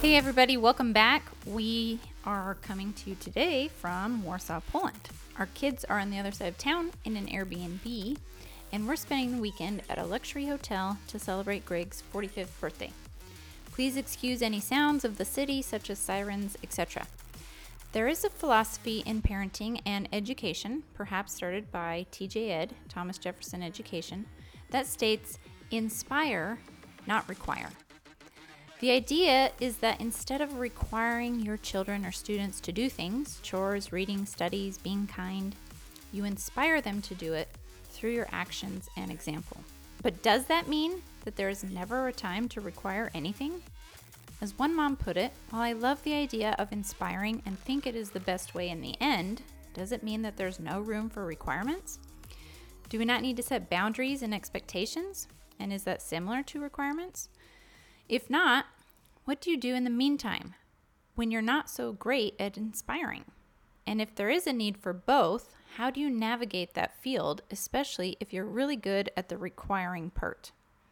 Hey everybody, welcome back. We are coming to you today from Warsaw, Poland. Our kids are on the other side of town in an Airbnb, and we're spending the weekend at a luxury hotel to celebrate Greg's 45th birthday. Please excuse any sounds of the city, such as sirens, etc. There is a philosophy in parenting and education, perhaps started by TJ Ed, Thomas Jefferson Education, that states, inspire, not require. The idea is that instead of requiring your children or students to do things, chores, reading, studies, being kind, you inspire them to do it through your actions and example. But does that mean that there is never a time to require anything? As one mom put it, while I love the idea of inspiring and think it is the best way in the end, does it mean that there's no room for requirements? Do we not need to set boundaries and expectations? And is that similar to requirements? If not, what do you do in the meantime when you're not so great at inspiring? And if there is a need for both, how do you navigate that field, especially if you're really good at the requiring part?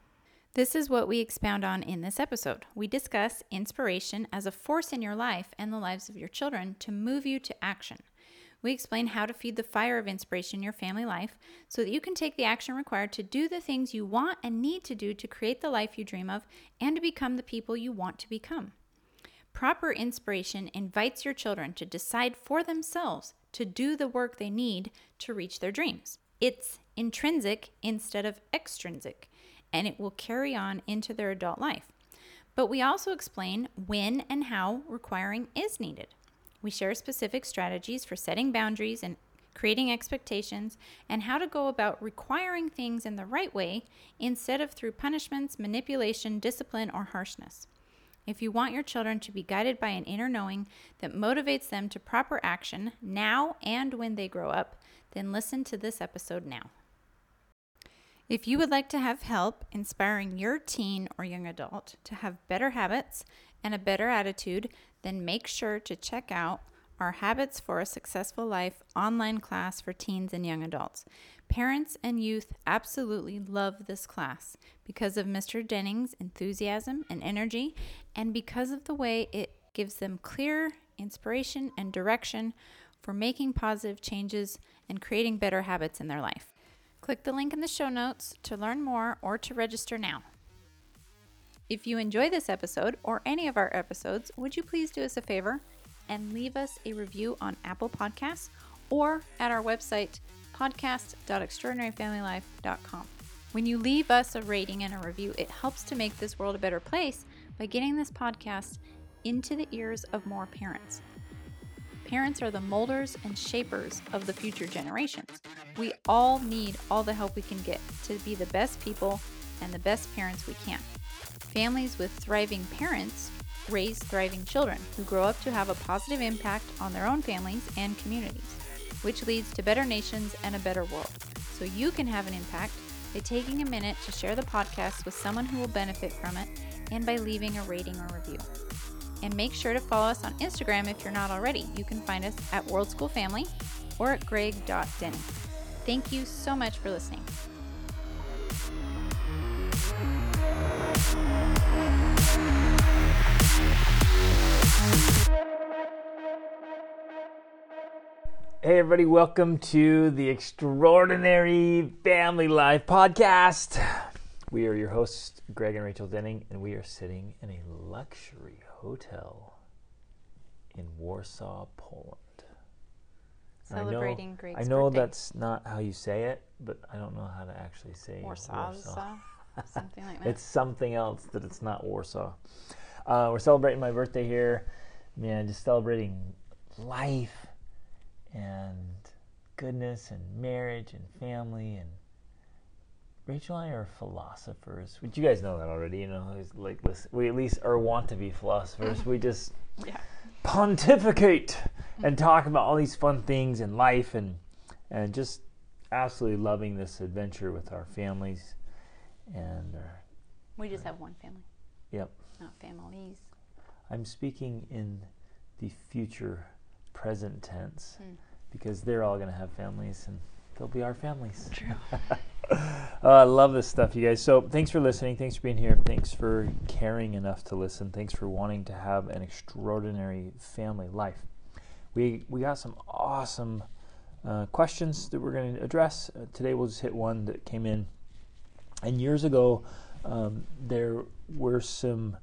This is what we expound on in this episode. We discuss inspiration as a force in your life and the lives of your children to move you to action. We explain how to feed the fire of inspiration in your family life so that you can take the action required to do the things you want and need to do to create the life you dream of and to become the people you want to become. Proper inspiration invites your children to decide for themselves to do the work they need to reach their dreams. It's intrinsic instead of extrinsic, and it will carry on into their adult life. But we also explain when and how requiring is needed. We share specific strategies for setting boundaries and creating expectations and how to go about requiring things in the right way instead of through punishments, manipulation, discipline, or harshness. If you want your children to be guided by an inner knowing that motivates them to proper action now and when they grow up, then listen to this episode now. If you would like to have help inspiring your teen or young adult to have better habits and a better attitude, then make sure to check out our Habits for a Successful Life online class for teens and young adults. Parents and youth absolutely love this class because of Mr. Denning's enthusiasm and energy, and because of the way it gives them clear inspiration and direction for making positive changes and creating better habits in their life. Click the link in the show notes to learn more or to register now. If you enjoy this episode or any of our episodes, would you please do us a favor and leave us a review on Apple Podcasts or at our website, podcast.extraordinaryfamilylife.com. When you leave us a rating and a review, it helps to make this world a better place by getting this podcast into the ears of more parents. Parents are the molders and shapers of the future generations. We all need all the help we can get to be the best people and the best parents we can. Families with thriving parents raise thriving children who grow up to have a positive impact on their own families and communities, which leads to better nations and a better world. So you can have an impact by taking a minute to share the podcast with someone who will benefit from it and by leaving a rating or review. And make sure to follow us on Instagram if you're not already. You can find us at World School Family or at greg.denning. Thank you so much for listening. Hey everybody, welcome to the Extraordinary Family Life Podcast. We are your hosts, Greg and Rachel Denning, and we are sitting in a luxury hotel in Warsaw, Poland. Celebrating Greg's birthday. I know birthday. That's not how you say it, but I don't know how to actually say Warsaw. Something like that. It's something else that it's not Warsaw. We're celebrating my birthday here. Man, just celebrating life and goodness and marriage and family. And Rachel and I are philosophers. But you guys know that already, you know. Like, listen, we at least want to be philosophers. We just pontificate and talk about all these fun things in life and just absolutely loving this adventure with our families. And we just have one family. Yep. Not families. I'm speaking in the future present tense because they're all going to have families and they'll be our families. True. I love this stuff, you guys. So thanks for listening. Thanks for being here. Thanks for caring enough to listen. Thanks for wanting to have an extraordinary family life. We got some awesome questions that we're going to address. Today we'll just hit one that came in. And years ago, there were some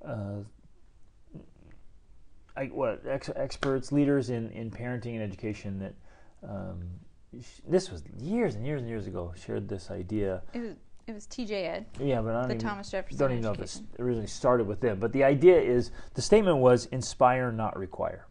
experts, leaders in parenting and education that this was years and years and years ago, shared this idea. It was T.J. Ed. Yeah, but I Thomas Jefferson don't even know if it originally started with them. But the idea is, the statement was inspire, not require.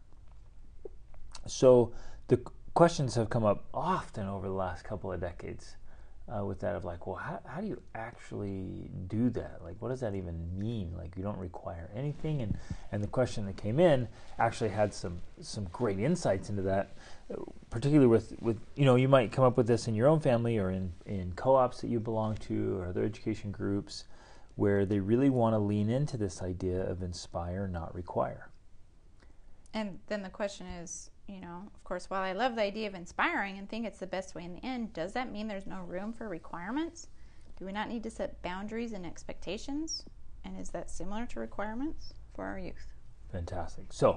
So the questions have come up often over the last couple of decades with that of like, well, how do you actually do that? Like, what does that even mean? Like, you don't require anything. And the question that came in actually had some great insights into that, particularly with you might come up with this in your own family or in co-ops that you belong to or other education groups where they really want to lean into this idea of inspire, not require. And then the question is, of course, while I love the idea of inspiring and think it's the best way in the end, does that mean there's no room for requirements? Do we not need to set boundaries and expectations? And is that similar to requirements for our youth? Fantastic. So,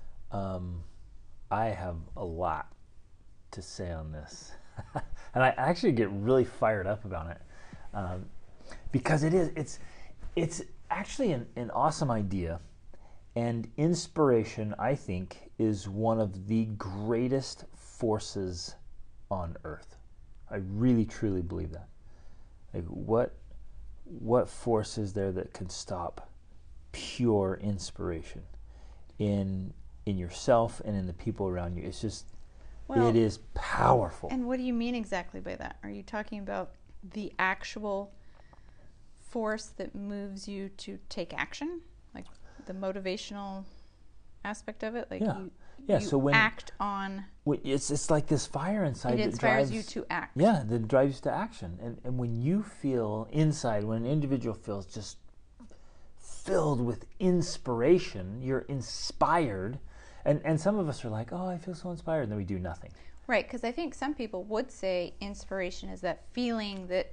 I have a lot to say on this. And I actually get really fired up about it. Because it's actually an awesome idea. And inspiration, I think, is one of the greatest forces on earth. I really, truly believe that. Like, what force is there that can stop pure inspiration in yourself and in the people around you? It's just, it is powerful. And what do you mean exactly by that? Are you talking about the actual force that moves you to take action? Like the motivational aspect of it? Like you so when act on... It's like this fire inside it inspires you to act. Yeah, that drives you to action. And when you feel inside, when an individual feels just filled with inspiration, you're inspired. And some of us are like, oh, I feel so inspired, and then we do nothing. Right, because I think some people would say inspiration is that feeling that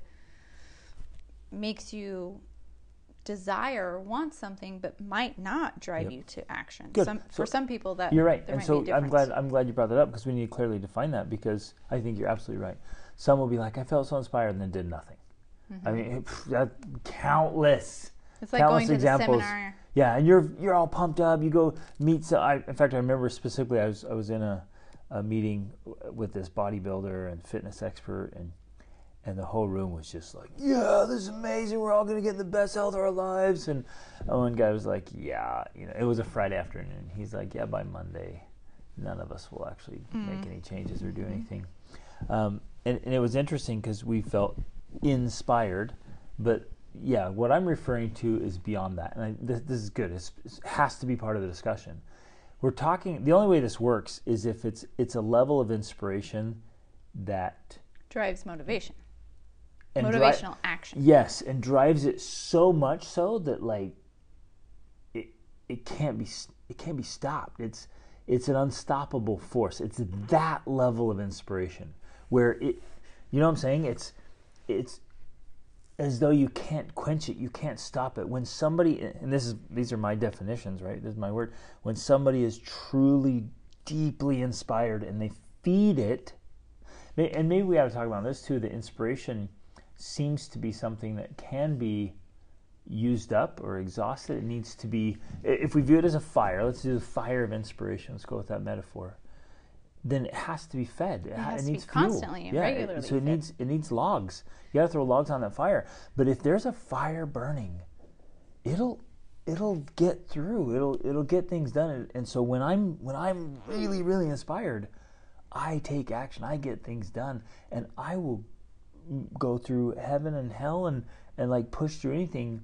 makes you desire or want something, but might not drive you to action. For some people, that you're right, there and might so be a difference. I'm glad you brought that up, because we need to clearly define that, because I think you're absolutely right. Some will be like, I felt so inspired, and then did nothing. Mm-hmm. I mean, that countless. It's like going to examples. The seminar. Yeah, and you're all pumped up. You go meet. In fact, I remember specifically, I was in a meeting with this bodybuilder and fitness expert, and the whole room was just like, yeah, this is amazing. We're all going to get the best health of our lives. And one guy was like, yeah, it was a Friday afternoon. He's like, yeah, by Monday, none of us will actually make any changes or do anything. And it was interesting because we felt inspired. But yeah, what I'm referring to is beyond that. And this is good. It has to be part of the discussion. We're talking, the only way this works is if it's a level of inspiration that drives motivation. Motivational action. Yes, and drives it so much so that like it can't be stopped. It's an unstoppable force. It's that level of inspiration where you know what I'm saying? It's as though you can't quench it, you can't stop it. When somebody, and these are my definitions, right? This is my word. When somebody is truly deeply inspired and they feed it, and maybe we ought to talk about this too, the inspiration seems to be something that can be used up or exhausted. It needs to be, if we view it as a fire, let's do the fire of inspiration, let's go with that metaphor, then it has to be fed. It has it to needs be constantly and regularly so it needs logs. You got to throw logs on that fire. But if there's a fire burning, it'll get through. It'll get things done. And so when I'm really, really inspired, I take action. I get things done, and I will go through heaven and hell and like push through anything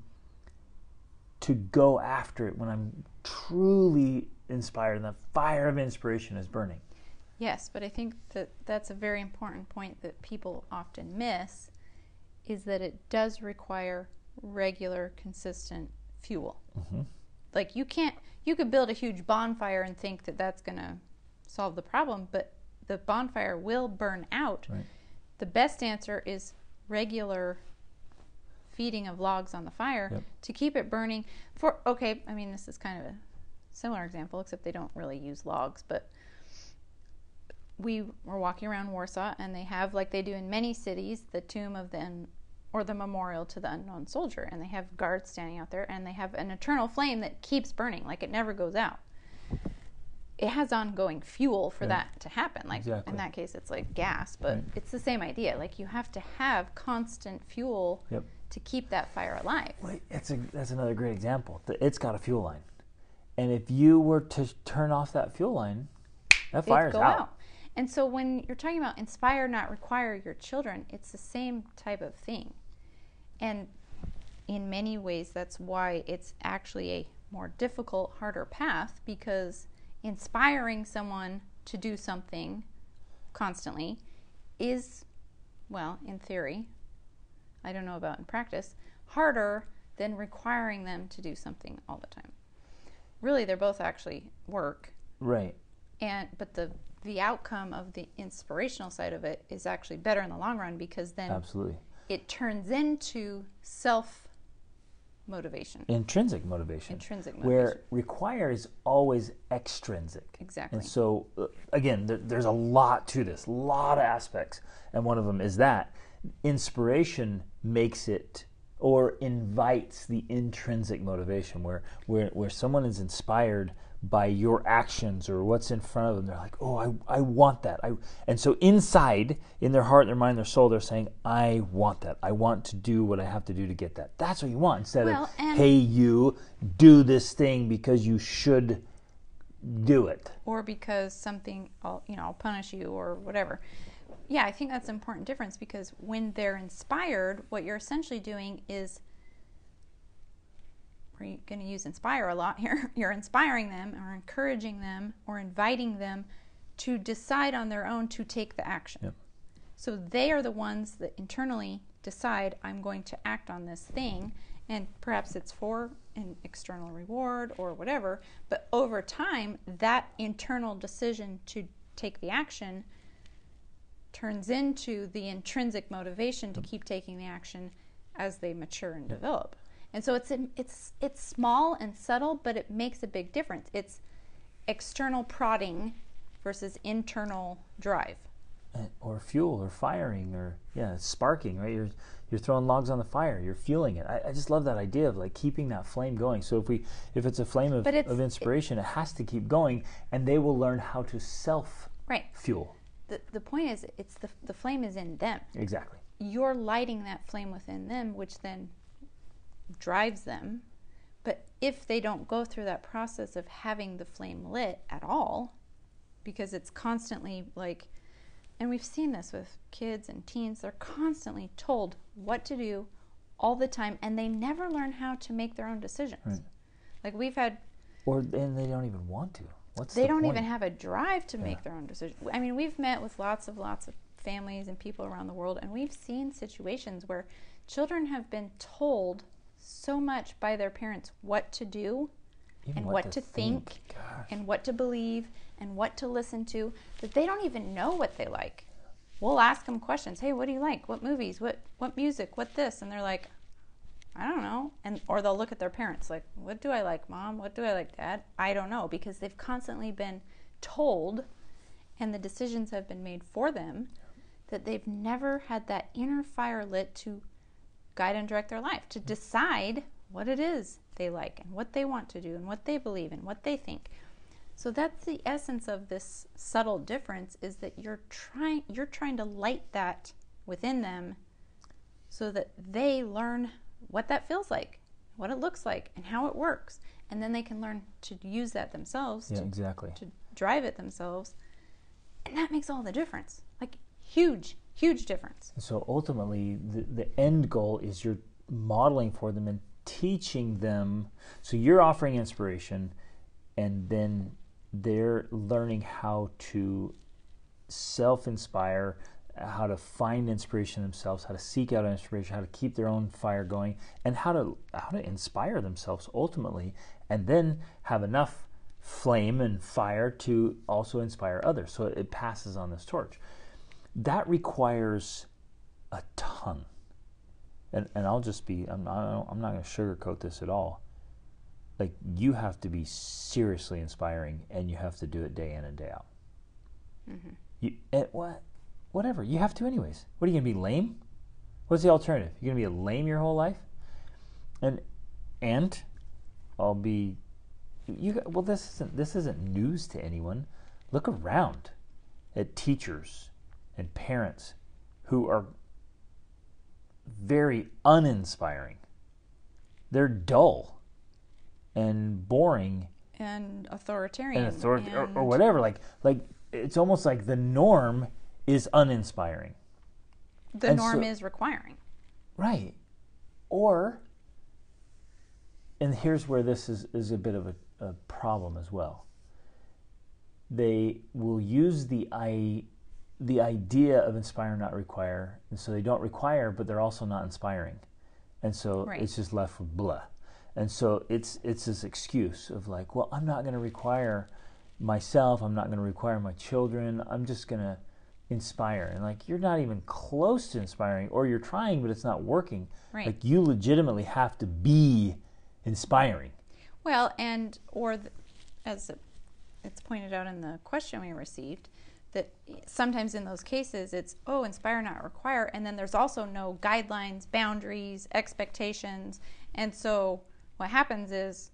to go after it when I'm truly inspired and the fire of inspiration is burning. Yes, but I think that's a very important point that people often miss, is that it does require regular, consistent fuel. Mm-hmm. Like you could build a huge bonfire and think that that's going to solve the problem, but the bonfire will burn out. Right. The best answer is regular feeding of logs on the fire Yep. to keep it burning I mean, this is kind of a similar example, except they don't really use logs, but we were walking around Warsaw, and they have, like they do in many cities, the tomb of or the memorial to the unknown soldier, and they have guards standing out there, and they have an eternal flame that keeps burning, like it never goes out. It has ongoing fuel for that to happen. Like exactly. in that case, it's like gas, but it's the same idea. Like you have to have constant fuel to keep that fire alive. Well, that's another great example. It's got a fuel line, and if you were to turn off that fuel line, that fire's out. And so when you're talking about inspire, not require your children, it's the same type of thing. And in many ways, that's why it's actually a more difficult, harder path, because inspiring someone to do something constantly is, well, in theory, I don't know about in practice, harder than requiring them to do something all the time. Really, they're both actually work. Right. But the outcome of the inspirational side of it is actually better in the long run, because then Absolutely. It turns into self-motivation. Intrinsic motivation. Where require is always extrinsic. Exactly. And so, again, there's a lot to this, a lot of aspects. And one of them is that inspiration makes it or invites the intrinsic motivation, where someone is inspired by your actions or what's in front of them. They're like, oh, I want that. And so inside, in their heart, their mind, their soul, they're saying, I want that. I want to do what I have to do to get that. That's what you want, instead of, hey, you do this thing because you should do it. Or because something, I'll punish you or whatever. Yeah, I think that's an important difference, because when they're inspired, what you're essentially doing is, we're going to use inspire a lot here, you're inspiring them or encouraging them or inviting them to decide on their own to take the action. Yep. So they are the ones that internally decide, I'm going to act on this thing, and perhaps it's for an external reward or whatever, but over time, that internal decision to take the action turns into the intrinsic motivation to keep taking the action as they mature and develop. And so it's small and subtle, but it makes a big difference. It's external prodding versus internal drive. Or fuel, or firing, or sparking, right? You're throwing logs on the fire. You're fueling it. I just love that idea of like keeping that flame going. So if it's a flame of inspiration, it has to keep going, and they will learn how to self-fuel. The point is, it's the flame is in them. Exactly. You're lighting that flame within them, which then drives them. But if they don't go through that process of having the flame lit at all, because it's constantly like, and we've seen this with kids and teens, they're constantly told what to do all the time, and they never learn how to make their own decisions. Right. Like we've had... and they don't even want to. They don't even have a drive to make their own decisions. I mean, we've met with lots of families and people around the world, and we've seen situations where children have been told so much by their parents what to do, and what to think and what to believe and what to listen to, that they don't even know what they like. We'll ask them questions. Hey, what do you like? What movies? What music? What this? And they're like, I don't know. Or they'll look at their parents like, what do I like, Mom? What do I like, Dad? I don't know, because they've constantly been told, and the decisions have been made for them, that they've never had that inner fire lit to guide and direct their life, to decide what it is they like and what they want to do and what they believe and what they think. So that's the essence of this subtle difference, is that you're trying to light that within them so that they learn what that feels like, what it looks like, and how it works. And then they can learn to use that themselves, to drive it themselves. And that makes all the difference. Like, huge difference. So ultimately, the end goal is you're modeling for them and teaching them. So you're offering inspiration, and then they're learning how to self-inspire, how to find inspiration themselves, how to seek out inspiration, how to keep their own fire going, and how to inspire themselves ultimately, and then have enough flame and fire to also inspire others. So it passes on this torch. That requires a ton. and I'll just be, I'm not going to sugarcoat this at all. Like, you have to be seriously inspiring, and you have to do it day in and day out. Whatever, you have to anyways. What, are you going to be lame? What's the alternative? You're going to be lame your whole life? And I'll be, well, this isn't news to anyone. Look around at teachers and parents who are very uninspiring. They're dull and boring and authoritarian or whatever. Like it's almost like the norm is uninspiring. The norm is requiring. Right. And here's where this is a bit of a problem as well. They will use the idea of inspire, not require, and so they don't require, but they're also not inspiring, and so It's just left with blah. And so it's this excuse of like, well, I'm not going to require myself, I'm not going to require my children, I'm just going to inspire. And like, you're not even close to inspiring, or you're trying but it's not working. Right. Like, you legitimately have to be inspiring. Well, as it's pointed out in the question we received, that sometimes in those cases it's, inspire, not require, and then there's also no guidelines, boundaries, expectations, and so what happens is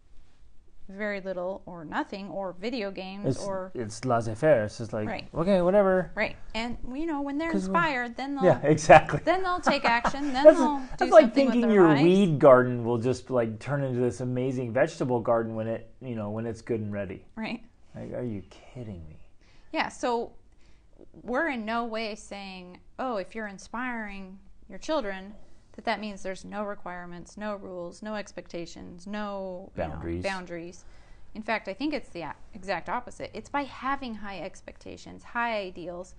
very little or nothing, or video games, it's laissez-faire. It's just like, right. Okay, whatever. Right. And when they're inspired, then they'll exactly. Then they'll take action. Then they'll do that's like something thinking with their your lives. weed garden will just like turn into this amazing vegetable garden when it's good and ready. Right. Like, are you kidding me? Yeah. So we're in no way saying, if you're inspiring your children, that means there's no requirements, no rules, no expectations, no boundaries. In fact, I think it's the exact opposite. It's by having high expectations, high ideals,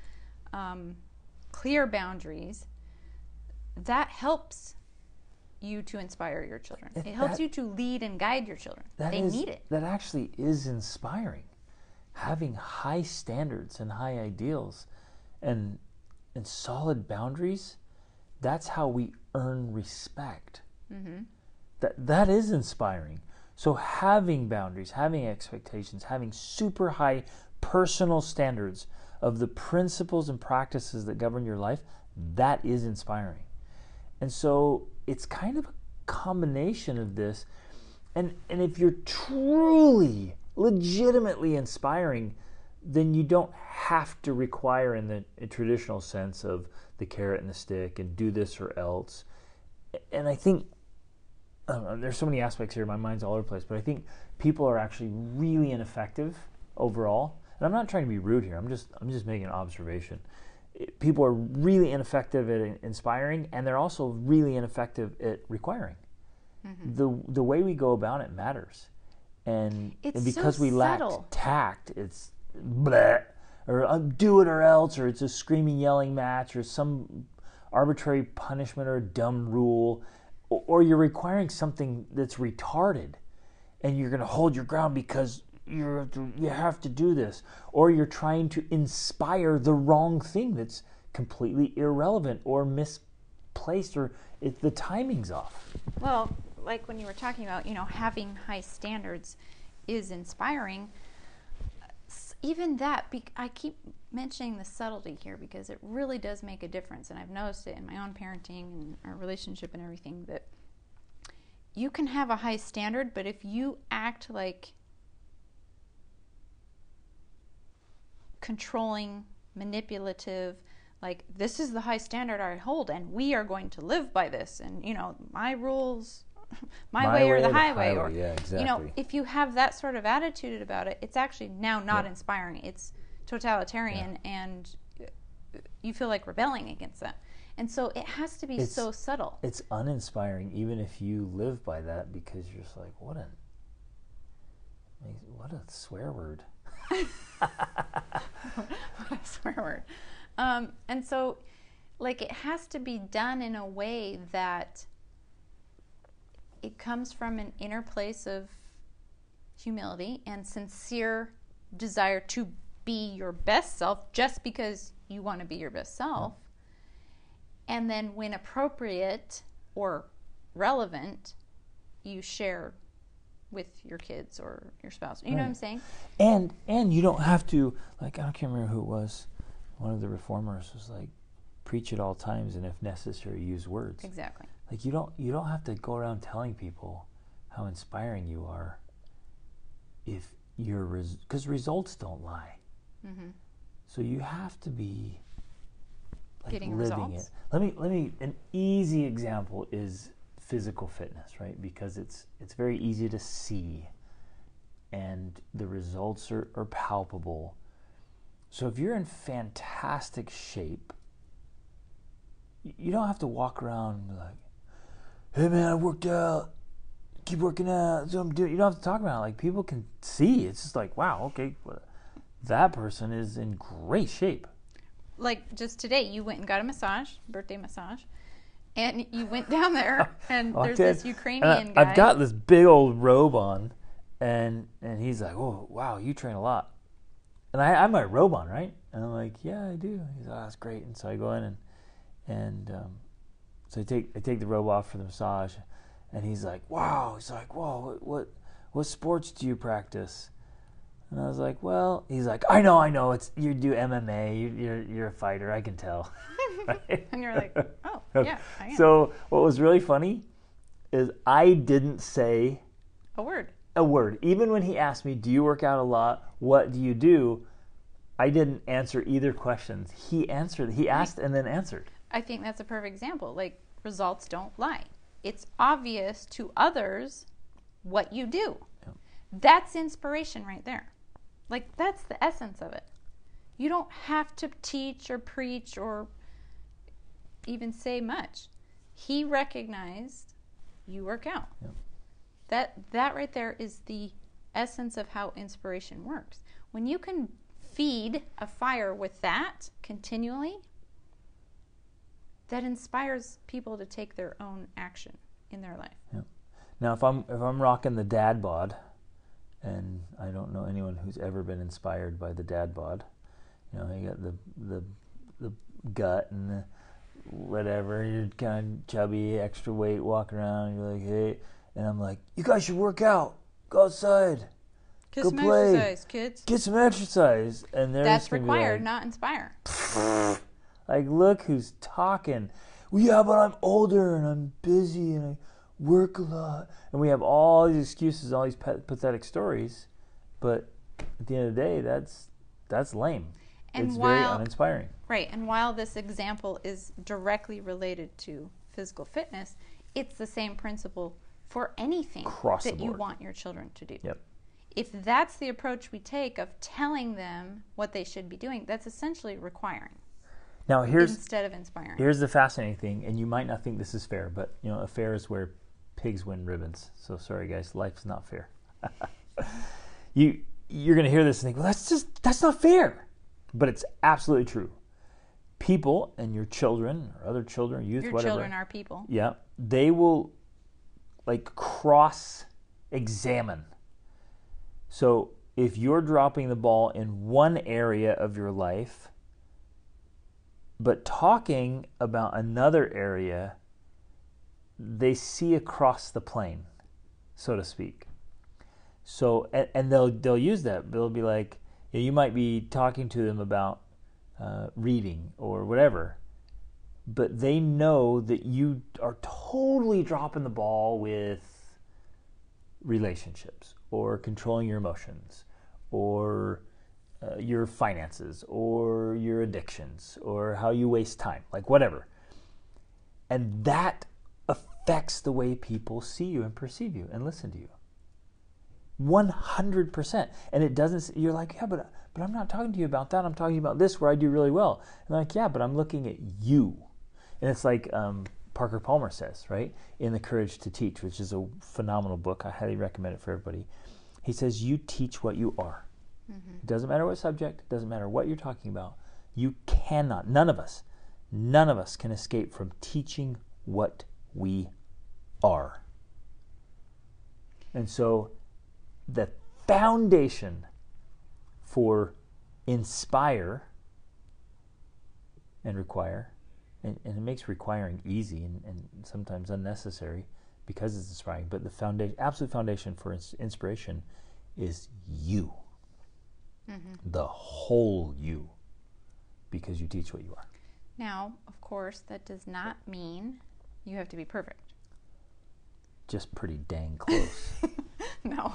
clear boundaries, that helps you to inspire your children. It helps you to lead and guide your children. They need it. That actually is inspiring. Having high standards and high ideals and solid boundaries, that's how we earn respect. Mm-hmm. That is inspiring. So having boundaries, having expectations, having super high personal standards of the principles and practices that govern your life, that is inspiring. And so it's kind of a combination of this. And if you're truly, legitimately inspiring, then you don't have to require in the traditional sense of the carrot and the stick and do this or else. And I think there's so many aspects here, my mind's all over the place, but I think people are actually really ineffective overall. And I'm not trying to be rude here, I'm just making an observation. People are really ineffective at inspiring, and they're also really ineffective at requiring. Mm-hmm. The way we go about it matters. And because we lack tact, it's bleh, or do it or else, or it's a screaming, yelling match, or some arbitrary punishment or a dumb rule, or you're requiring something that's retarded, and you're going to hold your ground because you have to do this, or you're trying to inspire the wrong thing that's completely irrelevant or misplaced, or the timing's off. Well, like when you were talking about, having high standards is inspiring. Even that, I keep mentioning the subtlety here because it really does make a difference, and I've noticed it in my own parenting and our relationship and everything, that you can have a high standard, but if you act like controlling, manipulative, like, this is the high standard I hold and we are going to live by this, and my rules, my way or the highway, or yeah, exactly. If you have that sort of attitude about it, it's actually now not inspiring. It's totalitarian, and you feel like rebelling against that. And so it has to be so subtle. It's uninspiring even if you live by that, because you're just like, what a swear word. What a swear word. And so, like, it has to be done in a way that it comes from an inner place of humility and sincere desire to be your best self, just because you want to be your best self. And then when appropriate or relevant, you share with your kids or your spouse. You know what I'm saying? And you don't have to, like, I can't remember who it was. One of the reformers was like, preach at all times, and if necessary, use words. Exactly. Like, you don't have to go around telling people how inspiring you are if you're, because results don't lie. Mm-hmm. So you have to be like getting living results. it. Let me. An easy example is physical fitness, right? Because it's very easy to see, and the results are palpable. So if you're in fantastic shape, you don't have to walk around and be like, "Hey man, I worked out. Keep working out. That's what I'm doing." You don't have to talk about it. Like, people can see. It's just like, wow, okay, that person is in great shape. Like just today, you went and got a massage, birthday massage, and you went down there, and there's this Ukrainian guy. I've got this big old robe on, and he's like, "Oh, wow, you train a lot." And I have my robe on, right? And I'm like, "Yeah, I do." He's like, "Oh, that's great." And so I go in and so I take the robe off for the massage, and he's like, "Wow." He's like, "Whoa, what sports do you practice?" And I was like, "Well," he's like, I know. It's you do MMA. You're a fighter. I can tell." Right? And you're like, "Oh, yeah, I am." So what was really funny is I didn't say a word. Even when he asked me, "Do you work out a lot? What do you do?" I didn't answer either questions. He answered. He asked and then answered. I think that's a perfect example. Like, results don't lie. It's obvious to others what you do. Yep. That's inspiration right there. Like, that's the essence of it. You don't have to teach or preach or even say much. He recognized you work out. Yep. That right there is the essence of how inspiration works. When you can feed a fire with that continually, that inspires people to take their own action in their life. Yep. Now, if I'm rocking the dad bod, and I don't know anyone who's ever been inspired by the dad bod. You know, you got the gut and the whatever. You're kind of chubby, extra weight, walking around. You're like, hey, and I'm like, you guys should work out. Go outside. Get go some play. Exercise, kids. Get some exercise. And that's required, not inspire. Like, look who's talking. Well, yeah, but I'm older and I'm busy and I work a lot. And we have all these excuses, all these pathetic stories. But at the end of the day, that's lame. And it's very uninspiring. Right. And while this example is directly related to physical fitness, it's the same principle for anything that you want your children to do. Yep. If that's the approach we take of telling them what they should be doing, that's essentially requiring. Now instead of inspiring. Here's the fascinating thing, and you might not think this is fair, but you know, a fair is where pigs win ribbons. So sorry guys, life's not fair. You're gonna hear this and think, well, that's not fair. But it's absolutely true. People and your children or other children, youth, your whatever. Your children are people. Yeah. They will like cross-examine. So if you're dropping the ball in one area of your life, but talking about another area, they see across the plane, so to speak. So, and they'll use that. They'll be like, you might be talking to them about reading or whatever, but they know that you are totally dropping the ball with relationships or controlling your emotions or your finances or your addictions or how you waste time, like whatever. And that affects the way people see you and perceive you and listen to you. 100%. And it doesn't, you're like, yeah, but I'm not talking to you about that. I'm talking about this where I do really well. And like, yeah, but I'm looking at you. And it's like Parker Palmer says, right? In The Courage to Teach, which is a phenomenal book. I highly recommend it for everybody. He says, you teach what you are. Mm-hmm. It doesn't matter what subject, it doesn't matter what you're talking about. You cannot, none of us can escape from teaching what we are. And so the foundation for inspire and require And it makes requiring easy and sometimes unnecessary because it's inspiring. But the absolute foundation for inspiration is you. The whole you. Because you teach what you are. Now, of course, that does not mean you have to be perfect. Just pretty dang close. No.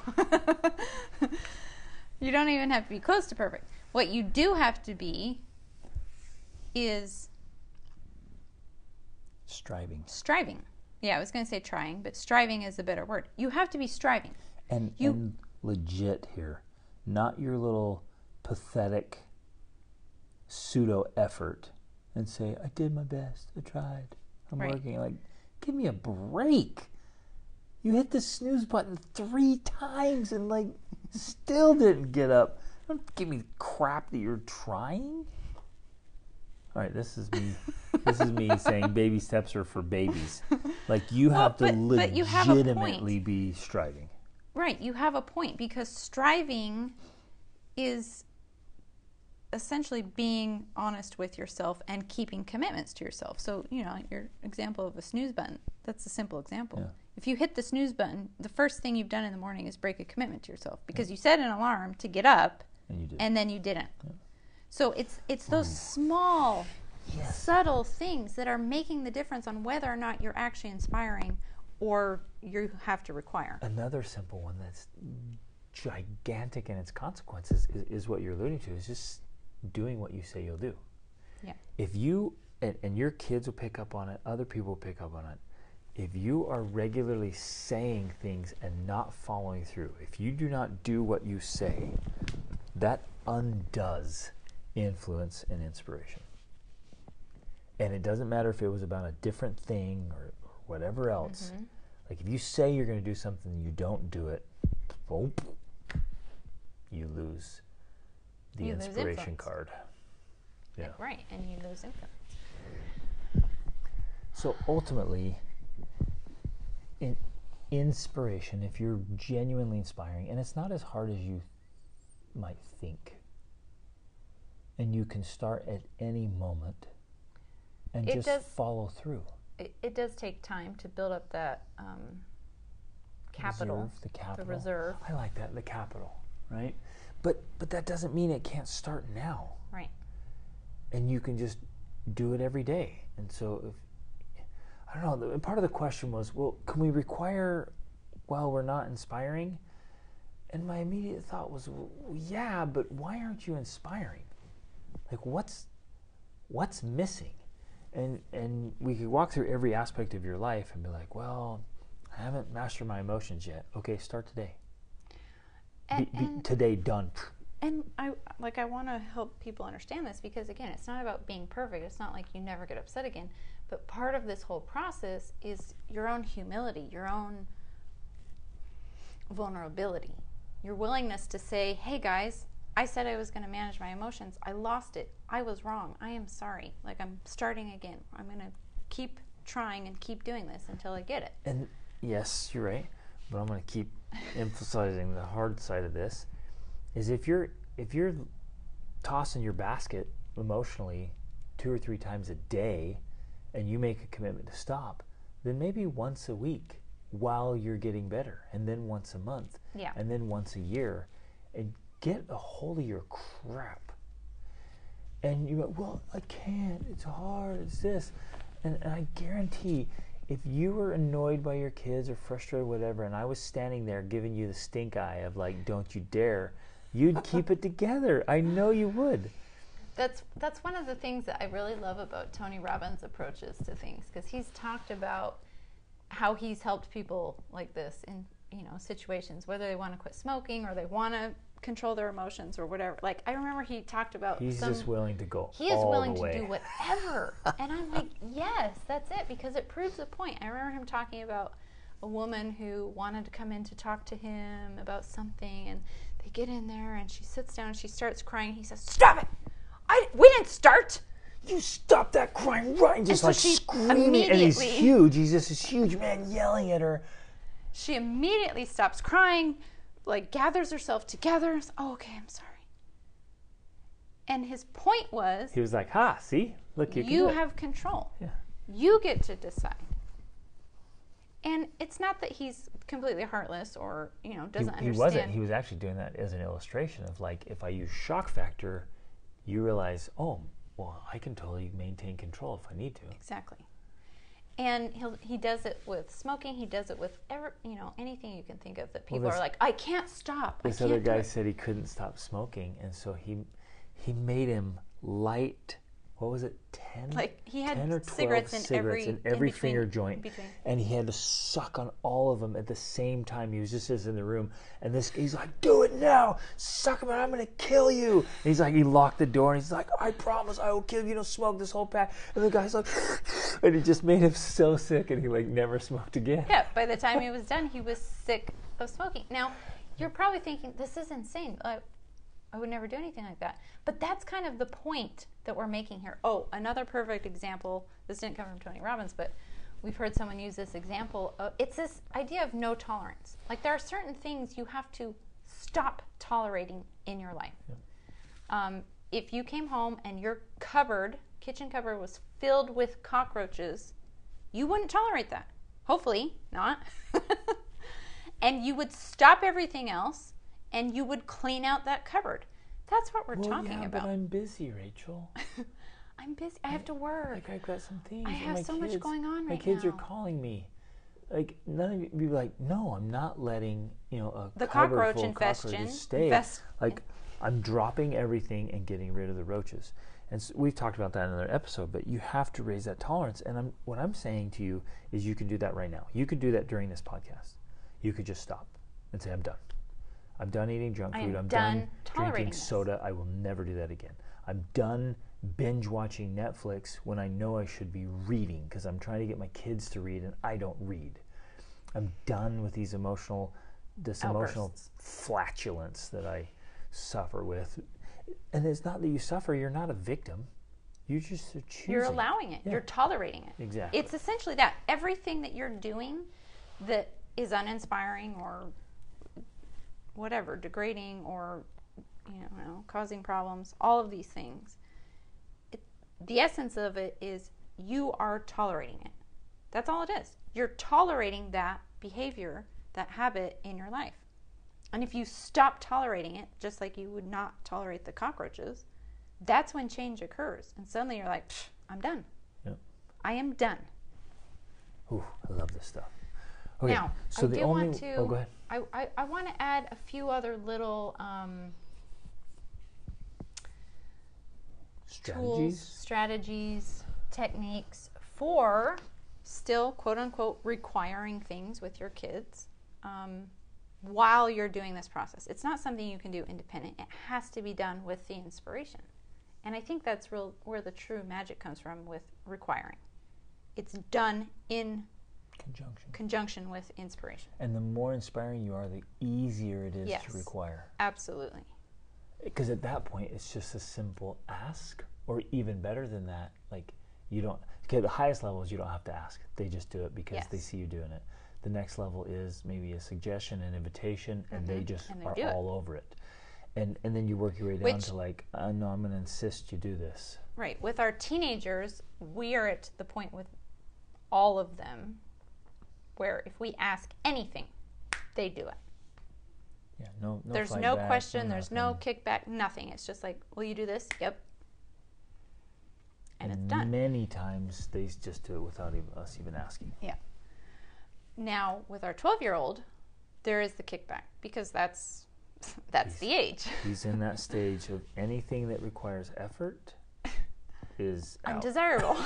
You don't even have to be close to perfect. What you do have to be is striving. Yeah, I was going to say trying, but striving is a better word. You have to be striving. And legit here, not your little pathetic pseudo effort and say, I did my best, I tried, I'm working. Like, give me a break. You hit the snooze button 3 times and like still didn't get up. Don't give me crap that you're trying. All right, this is me. This is me saying baby steps are for babies. Like you have to legitimately be striving. Right, you have a point because striving is essentially being honest with yourself and keeping commitments to yourself. So, your example of a snooze button, that's a simple example. Yeah. If you hit the snooze button, the first thing you've done in the morning is break a commitment to yourself because you set an alarm to get up and then you didn't. Yeah. So it's those small, subtle things that are making the difference on whether or not you're actually inspiring or you have to require. Another simple one that's gigantic in its consequences is what you're alluding to, is just doing what you say you'll do. Yeah. If you, and your kids will pick up on it, other people will pick up on it, if you are regularly saying things and not following through, if you do not do what you say, that undoes influence and inspiration. And it doesn't matter if it was about a different thing or whatever else. Mm-hmm. Like if you say you're going to do something and you don't do it, boom, you lose the inspiration card. Yeah. Right, and you lose influence. So ultimately, in inspiration, if you're genuinely inspiring, and it's not as hard as you might think, and you can start at any moment and follow through. It does take time to build up that capital. The reserve. I like that, the capital, right? But that doesn't mean it can't start now. Right. And you can just do it every day. And so, I don't know, part of the question was, well, can we require while we're not inspiring? And my immediate thought was, well, yeah, but why aren't you inspiring? Like, what's missing? And we could walk through every aspect of your life and be like, well, I haven't mastered my emotions yet. Okay, start today. Today, done. And I want to help people understand this because, again, it's not about being perfect. It's not like you never get upset again. But part of this whole process is your own humility, your own vulnerability, your willingness to say, hey, guys, I said I was going to manage my emotions. I lost it. I was wrong. I am sorry. Like, I'm starting again. I'm going to keep trying and keep doing this until I get it. And yes, you're right. But I'm going to keep emphasizing the hard side of this. Is if you're tossing your basket emotionally 2 or 3 times a day and you make a commitment to stop, then maybe once a week while you're getting better, and then once a month, and then once a year, and get a hold of your crap. And you go, well, I can't, it's hard, it's this. And I guarantee, if you were annoyed by your kids or frustrated or whatever, and I was standing there giving you the stink eye of like, don't you dare, you'd keep it together. I know you would. That's one of the things that I really love about Tony Robbins' approaches to things, because he's talked about how he's helped people like this in situations, whether they want to quit smoking or they want to control their emotions or whatever. Like, I remember he talked about he's just willing to go he is willing to do whatever. And I'm like, yes, that's it, because it proves a point. I remember him talking about a woman who wanted to come in to talk to him about something, and they get in there and she sits down and she starts crying. He says, stop it, we didn't start. You stop that crying right, and just and so like screaming, and he's huge. He's just this huge man yelling at her. She immediately stops crying, like gathers herself together. And says, oh, okay, I'm sorry. And his point was, He was like, "Ha, see? Look, you can do it." have control. Yeah. You get to decide. And it's not that he's completely heartless or, doesn't understand. He wasn't. He was actually doing that as an illustration of like, if I use shock factor, you realize, oh, well, I can totally maintain control if I need to. Exactly. And he does it with smoking. He does it with anything you can think of that people are like, I can't stop. This other guy said he couldn't stop smoking, and so he made him light. What was it? 10? Like he had 10 or 12 cigarettes in every finger joint, and he had to suck on all of them at the same time. He was just in the room, and he's like, "Do it now, suck them, and I'm gonna kill you." And he's like, he locked the door, and he's like, "I promise, I will kill you. Don't smoke this whole pack." And the guy's like, and he just made him so sick, and he like never smoked again. Yeah. By the time he was done, he was sick of smoking. Now, you're probably thinking, this is insane. I would never do anything like that. But that's kind of the point that we're making here. Oh, another perfect example. This didn't come from Tony Robbins, but we've heard someone use this example. It's this idea of no tolerance. Like there are certain things you have to stop tolerating in your life. Yeah. If you came home and your kitchen cupboard was filled with cockroaches, you wouldn't tolerate that. Hopefully not. And you would stop everything else and you would clean out that cupboard. That's what we're talking about. But I'm busy, Rachel. I'm busy. I have to work. Like I've got some things. I have so much going on right now. My kids are calling me. Like none of you be like, no, I'm not letting the cockroach infestation stay. Like I'm dropping everything and getting rid of the roaches. And so we've talked about that in another episode. But you have to raise that tolerance. And what I'm saying to you is, you can do that right now. You could do that during this podcast. You could just stop and say, I'm done. I'm done eating junk food. I'm done drinking soda. I will never do that again. I'm done binge watching Netflix when I know I should be reading because I'm trying to get my kids to read and I don't read. I'm done with this emotional flatulence that I suffer with. And it's not that you suffer. You're not a victim. You just are choosing. You're allowing it. Yeah. You're tolerating it. Exactly. It's essentially that. Everything that you're doing that is uninspiring or whatever, degrading or causing problems, all of these things, the essence of it is you are tolerating it. That's all it is. You're tolerating that behavior, that habit in your life. And if you stop tolerating it, just like you would not tolerate the cockroaches, that's when change occurs. And suddenly you're like, I'm done. Yep. I am done. Ooh, I love this stuff. Okay, now, so go ahead. I want to add a few other little strategies, techniques for still, quote unquote, requiring things with your kids while you're doing this process. It's not something you can do independent. It has to be done with the inspiration. And I think that's where the true magic comes from with requiring. It's done in conjunction with inspiration. And the more inspiring you are, the easier it is to require. Absolutely. Because at that point, it's just a simple ask, or even better than that, like the highest level is you don't have to ask. They just do it because they see you doing it. The next level is maybe a suggestion, an invitation, and they just are all over it. And then you work your way down to like, no, I'm going to insist you do this. Right. With our teenagers, we are at the point with all of them where if we ask anything, they do it. Yeah, no there's no question, there's no kickback, nothing. It's just like, will you do this? Yep. And it's done. Many times they just do it without us even asking. Yeah. Now, with our 12-year-old, there is the kickback because that's the age. He's in that stage of anything that requires effort is undesirable.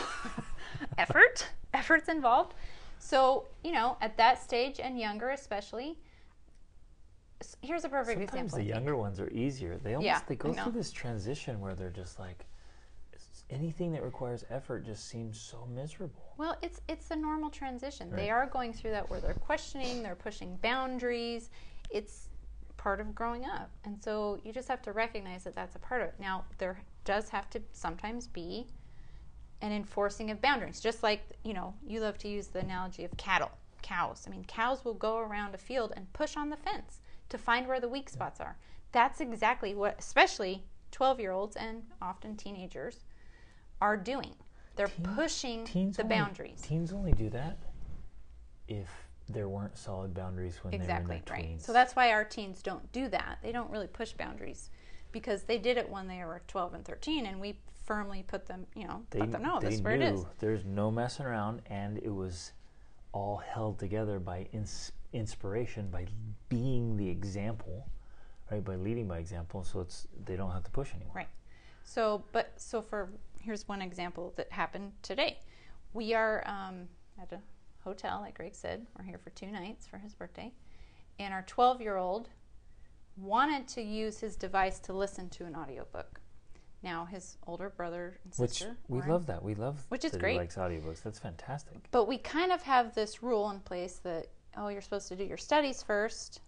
Effort's involved. So, at that stage and younger especially, here's a perfect example. Sometimes the younger ones are easier. They go through this transition where they're just like, anything that requires effort just seems so miserable. Well, it's a normal transition. Right. They are going through that where they're questioning, they're pushing boundaries. It's part of growing up. And so you just have to recognize that that's a part of it. Now, there does have to sometimes be an enforcing of boundaries. Just like, you love to use the analogy of cows. I mean, cows will go around a field and push on the fence to find where the weak spots are. That's exactly what, especially 12-year-olds and often teenagers are doing. They're pushing the boundaries. Teens only do that if there weren't solid boundaries when they were in their tweens. Right. So that's why our teens don't do that. They don't really push boundaries because they did it when they were 12 and 13, and we firmly put them, let them know this is where it is. There's no messing around, and it was all held together by inspiration, by being the example, right? By leading by example, so they don't have to push anymore. Right. So here's one example that happened today. We are at a hotel, like Greg said. We're here for 2 nights for his birthday, and our 12-year-old wanted to use his device to listen to an audiobook. Now, his older brother and sister... Which, we love that. We love which is that great. He likes audiobooks. That's fantastic. But we kind of have this rule in place that, you're supposed to do your studies first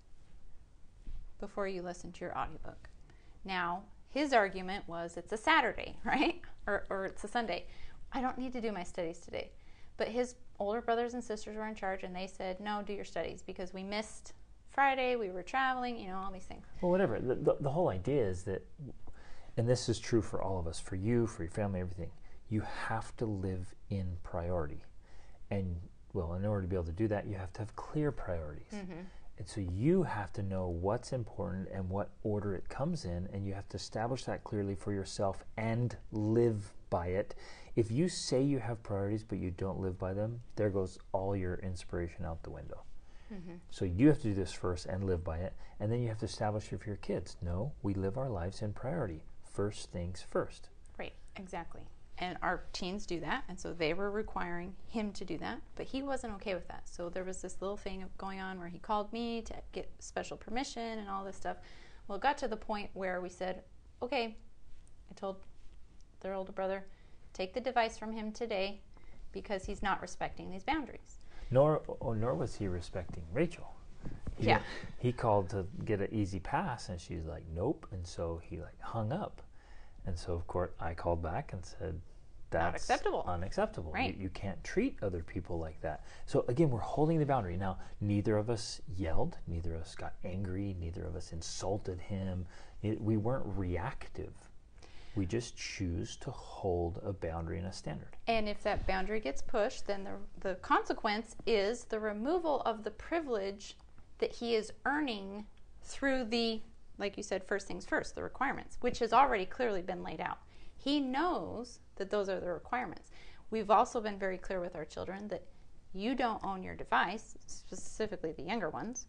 before you listen to your audiobook. Now, his argument was it's a Saturday, right? Or it's a Sunday. I don't need to do my studies today. But his older brothers and sisters were in charge, and they said, no, do your studies, because we missed Friday, we were traveling, all these things. Well, whatever. The whole idea is that, and this is true for all of us, for you, for your family, everything, you have to live in priority. And, well, in order to be able to do that, you have to have clear priorities. Mm-hmm. And so you have to know what's important and what order it comes in, and you have to establish that clearly for yourself and live by it. If you say you have priorities but you don't live by them, there goes all your inspiration out the window. Mm-hmm. So you have to do this first and live by it, and then you have to establish it for your kids. No, we live our lives in priority. First things first. Right, exactly. And our teens do that, and so they were requiring him to do that, but he wasn't okay with that. So there was this little thing going on where he called me to get special permission and all this stuff. Well, it got to the point where we said, okay, I told their older brother, take the device from him today because he's not respecting these boundaries. Nor was he respecting Rachel. He called to get an easy pass, and she's like, nope. And so he hung up. And so, of course, I called back and said, that's unacceptable. Right. You can't treat other people like that. So, again, we're holding the boundary. Now, neither of us yelled. Neither of us got angry. Neither of us insulted him. We weren't reactive. We just choose to hold a boundary and a standard. And if that boundary gets pushed, then the consequence is the removal of the privilege that he is earning through the, like you said, first things first, the requirements, which has already clearly been laid out. He knows that those are the requirements. We've also been very clear with our children that you don't own your device, specifically the younger ones.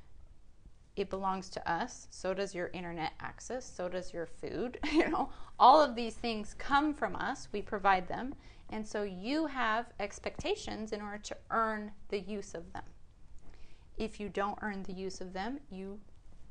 It belongs to us. So does your internet access. So does your food. All of these things come from us. We provide them. And so you have expectations in order to earn the use of them. If you don't earn the use of them, you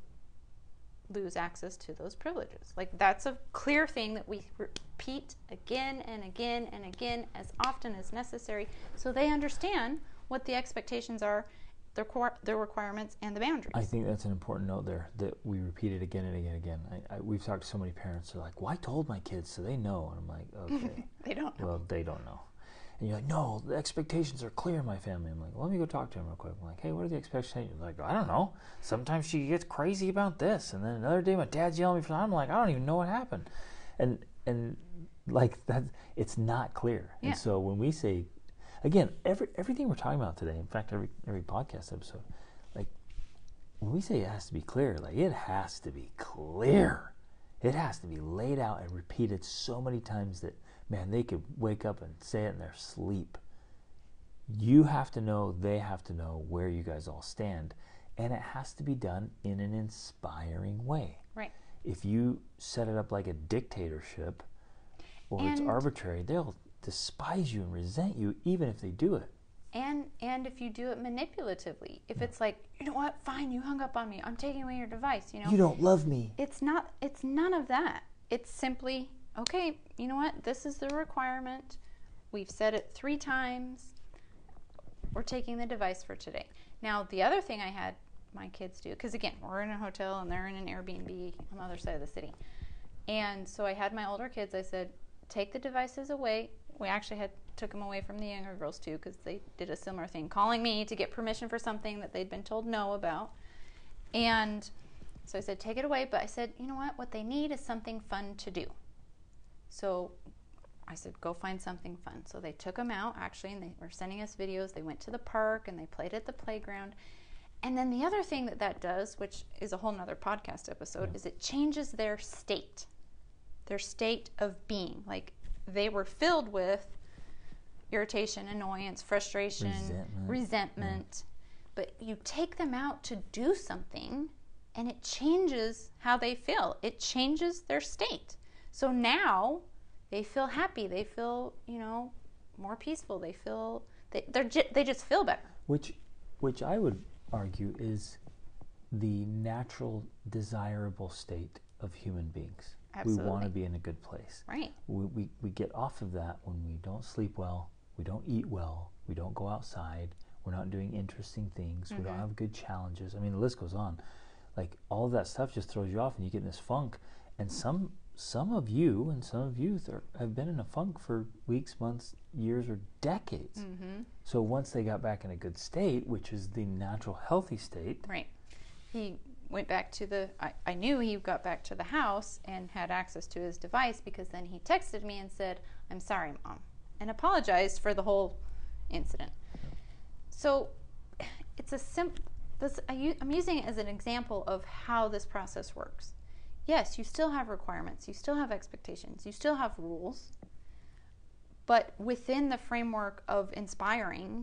lose access to those privileges. That's a clear thing that we repeat again and again and again as often as necessary so they understand what the expectations are, their requirements, and the boundaries. I think that's an important note there, that we repeat it again and again and again. We've talked to so many parents who are like, well, I told my kids so they know. And I'm like, okay. They don't know. Well, they don't know. And you're like, no, the expectations are clear in my family. I'm like, well, let me go talk to him real quick. I'm like, hey, what are the expectations? Like, I don't know. Sometimes she gets crazy about this. And then another day my dad's yelling at me for that. I'm like, I don't even know what happened. And like that, it's not clear. Yeah. And so when we say, again, everything we're talking about today, in fact, every podcast episode, like when we say it has to be clear, like it has to be clear. It has to be laid out and repeated so many times that, man, they could wake up and say it in their sleep. You have to know, they have to know where you guys all stand. And it has to be done in an inspiring way. Right. If you set it up like a dictatorship or it's arbitrary, they'll despise you and resent you even if they do it. And if you do it manipulatively. If it's like, you know what, fine, you hung up on me. I'm taking away your device, You don't love me. It's none of that. It's simply, okay, you know what? This is the requirement. We've said it 3 times. We're taking the device for today. Now, the other thing I had my kids do, because again, we're in a hotel and they're in an Airbnb on the other side of the city. And so I had my older kids, I said, take the devices away. We actually took them away from the younger girls too, because they did a similar thing, calling me to get permission for something that they'd been told no about. And So I said, take it away. But I said, you know what they need is something fun to do. So I said, go find something fun. So they took them out, actually, and they were sending us videos. They went to the park and they played at the playground. And then the other thing that does, which is a whole nother podcast episode, is it changes their state of being. Like, they were filled with irritation, annoyance, frustration, resentment. But you take them out to do something, and it changes how they feel. It changes their state. So now they feel happy. They feel, more peaceful. They feel they just feel better. Which I would argue is the natural, desirable state of human beings. Absolutely. We want to be in a good place. Right. We get off of that when we don't sleep well, we don't eat well, we don't go outside, we're not doing interesting things, we don't have good challenges. I mean, the list goes on. Like, all of that stuff just throws you off, and you get in this funk. And some of you and some of youth have been in a funk for weeks, months, years, or decades. So once they got back in a good state, which is the natural, healthy state. Right. He went back to I knew he got back to the house and had access to his device, because then he texted me and said, "I'm sorry, Mom," and apologized for the whole incident. So it's I'm using it as an example of how this process works. Yes, you still have requirements, you still have expectations, you still have rules, but within the framework of inspiring,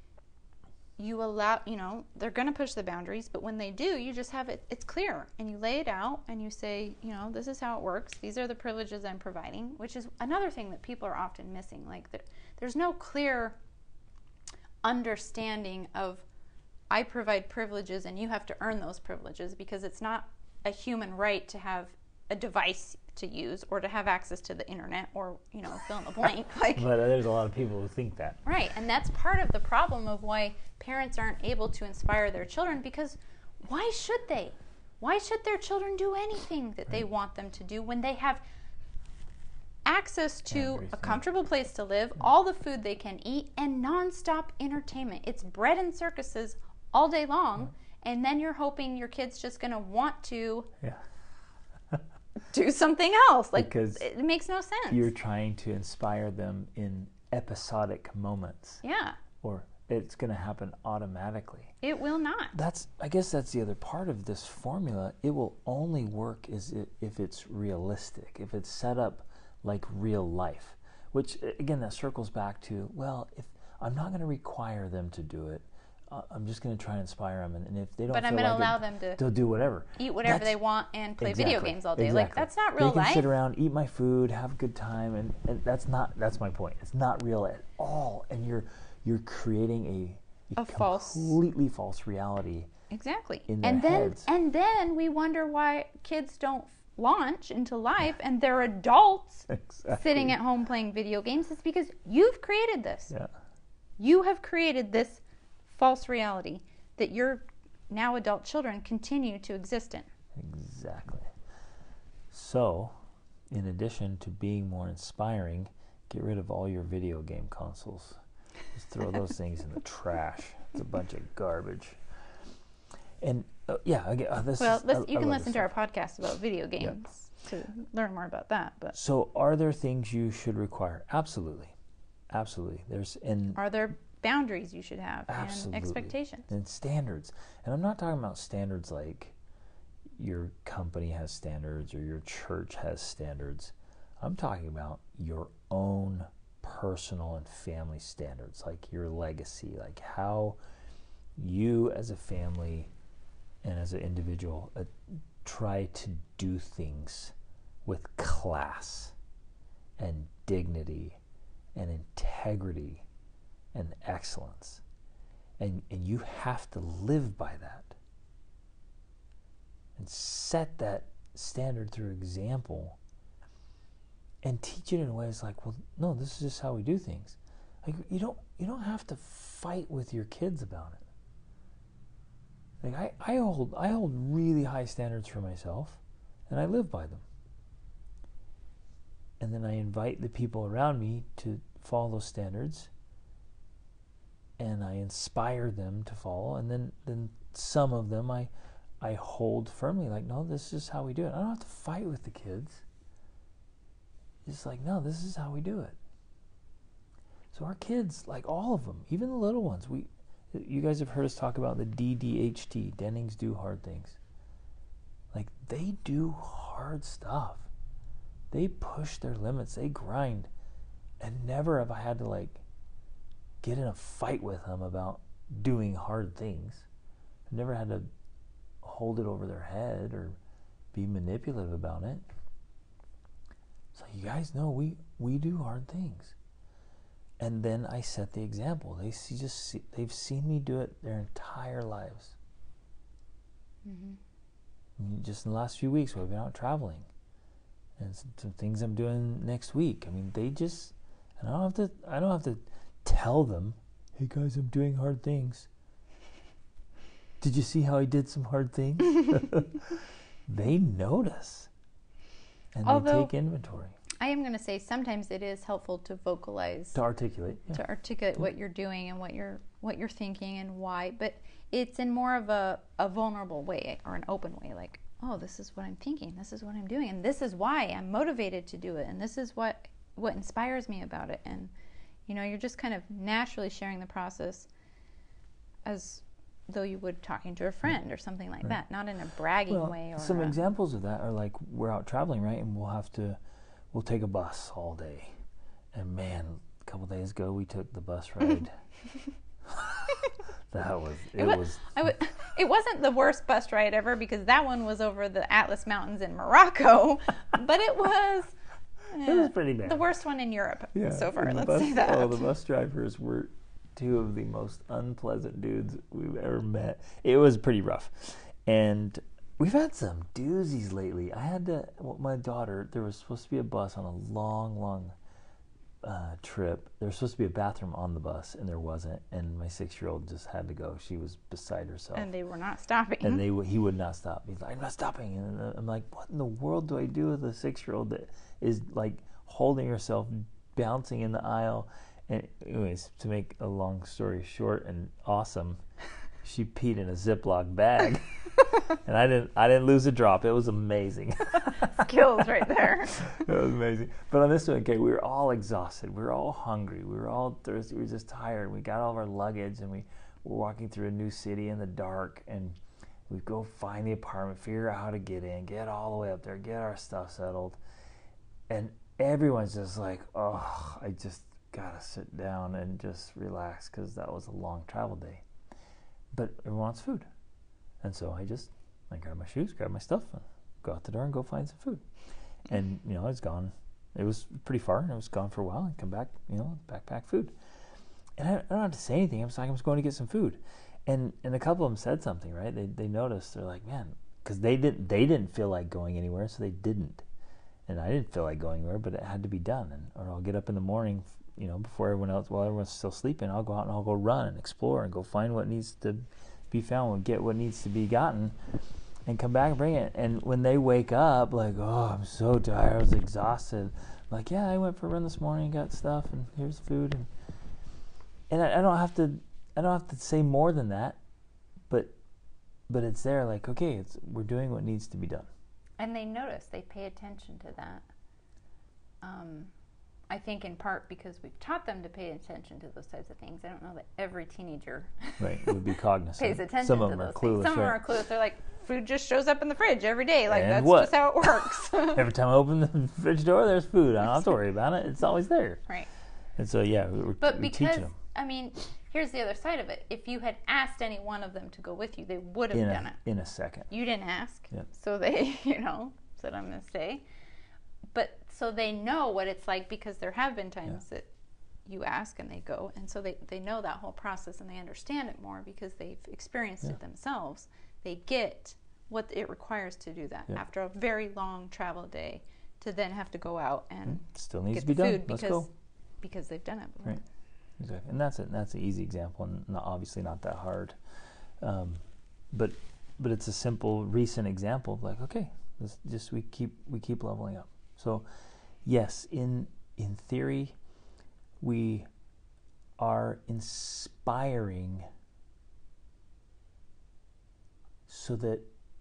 you allow, they're going to push the boundaries, but when they do, you just have it's clear, and you lay it out, and you say, this is how it works, these are the privileges I'm providing, which is another thing that people are often missing. Like, there's no clear understanding of, I provide privileges and you have to earn those privileges, because it's not a human right to have a device to use or to have access to the internet, or fill in the blank. But there's a lot of people who think that. Right, and that's part of the problem of why parents aren't able to inspire their children, because why should they? Why should their children do anything that they want them to do when they have access to a comfortable place to live, all the food they can eat, and nonstop entertainment? It's bread and circuses all day long, and then you're hoping your kid's just going to want to do something else. Like, because it makes no sense. You're trying to inspire them in episodic moments. Yeah. Or it's going to happen automatically. It will not. I guess that's the other part of this formula. It will only work if it's realistic, if it's set up like real life. Which, again, that circles back to, well, if I'm not going to require them to do it, I'm just going to try and inspire them, and if they don't, but I'm going to allow them to. They'll do whatever, eat whatever they want, and play video games all day. Like, that's not real life. They can sit around, eat my food, have a good time, and that's my point. It's not real at all, and you're creating a completely false reality. Exactly. In their heads. And then we wonder why kids don't launch into life, and they're adults sitting at home playing video games. It's because you've created this. Yeah. You have created this false reality that your now adult children continue to exist in. Exactly. So, in addition to being more inspiring, get rid of all your video game consoles. Just throw those things in the trash. It's a bunch of garbage. And you can listen to our podcast about video games to learn more about that. But so, are there things you should require? Absolutely. Are there boundaries you should have? Absolutely. And expectations and standards? And I'm not talking about standards like your company has standards or your church has standards. I'm talking about your own personal and family standards, like your legacy, like how you as a family and as an individual try to do things with class and dignity and integrity and excellence. And you have to live by that and set that standard through example and teach it in ways like, well, no, this is just how we do things. Like, you don't have to fight with your kids about it. Like, I hold really high standards for myself, and I live by them. And then I invite the people around me to follow those standards, and I inspire them to follow, and then some of them I I hold firmly, like, no, this is how we do it. I don't have to fight with the kids. It's like, no, this is how we do it. So our kids, like all of them, even the little ones, you guys have heard us talk about the DDHT, Dennings Do Hard Things. Like, they do hard stuff. They push their limits. They grind. And never have I had to, like, get in a fight with them about doing hard things. I've never had to hold it over their head or be manipulative about it. So you guys know we do hard things. And then I set the example. They've seen me do it their entire lives. Mm-hmm. Just in the last few weeks, we've been out traveling, and some things I'm doing next week. I mean, and I don't have to tell them, hey guys, I'm doing hard things. Did you see how I did some hard things? They notice, and they take inventory. I am going to say sometimes it is helpful to vocalize, to articulate what you're doing and what you're thinking and why. But it's in more of a vulnerable way or an open way, like, oh, this is what I'm thinking, this is what I'm doing, and this is why I'm motivated to do it, and this is what inspires me about it. And you're just kind of naturally sharing the process as though you would talking to a friend or something like that, not in a bragging way. Or some examples of that are like, we're out traveling, right, and we'll take a bus all day. And man, a couple days ago we took the bus ride. It wasn't the worst bus ride ever, because that one was over the Atlas Mountains in Morocco, but it was pretty bad. The worst one in Europe so far, let's say that. Oh, the bus drivers were two of the most unpleasant dudes we've ever met. It was pretty rough. And we've had some doozies lately. My daughter, there was supposed to be a bus on a long trip. There was supposed to be a bathroom on the bus, and there wasn't. And my 6-year-old just had to go. She was beside herself. And they were not stopping. And he would not stop. He's like, I'm not stopping. And I'm like, what in the world do I do with a 6-year-old that is like holding herself, bouncing in the aisle? And anyways, to make a long story short and awesome, she peed in a Ziploc bag, and I didn't lose a drop. It was amazing. Skills right there. It was amazing. But on this one, okay, we were all exhausted. We were all hungry. We were all thirsty. We were just tired. We got all of our luggage, and we were walking through a new city in the dark, and we go find the apartment, figure out how to get in, get all the way up there, get our stuff settled, and everyone's just like, oh, I just gotta sit down and just relax, because that was a long travel day. But everyone wants food. And so I grab my shoes, grab my stuff, and go out the door and go find some food. And, it's gone. It was pretty far, and it was gone for a while, and come back, backpack food. And I don't have to say anything. I'm just like, I'm just going to get some food. And a couple of them said something, right? They noticed. They're like, man, because they didn't feel like going anywhere, so they didn't. And I didn't feel like going anywhere, but it had to be done. Or I'll get up in the morning, before everyone else, while everyone's still sleeping, I'll go out and I'll go run and explore and go find what needs to be found and get what needs to be gotten and come back and bring it. And when they wake up, like, oh, I'm so tired, I was exhausted. I'm like, yeah, I went for a run this morning, got stuff, and here's food. And I don't have to say more than that, but it's there, like, okay, we're doing what needs to be done. And they notice, they pay attention to that. I think in part because we've taught them to pay attention to those types of things. I don't know that every teenager would be cognizant. pays attention Some to of them those are clueless. Things. Some of them are clueless. They're like, food just shows up in the fridge every day. Like, and that's what? just how it works. Every time I open the fridge door, there's food. I don't have to worry about it. It's always there. Right. And so, we're teaching them. I mean, here's the other side of it. If you had asked any one of them to go with you, they would have done it. In a second. You didn't ask. Yep. So they, said, I'm going to stay. But so they know what it's like, because there have been times that you ask and they go. And so they know that whole process, and they understand it more because they've experienced it themselves. They get what it requires to do that after a very long travel day, to then have to go out and still needs get to be the done. food Let's go. because they've done it before. Right. Exactly. And that's it. That's an easy example, and obviously not that hard. But it's a simple recent example of like, okay, we keep leveling up. So yes, in theory, we are inspiring so that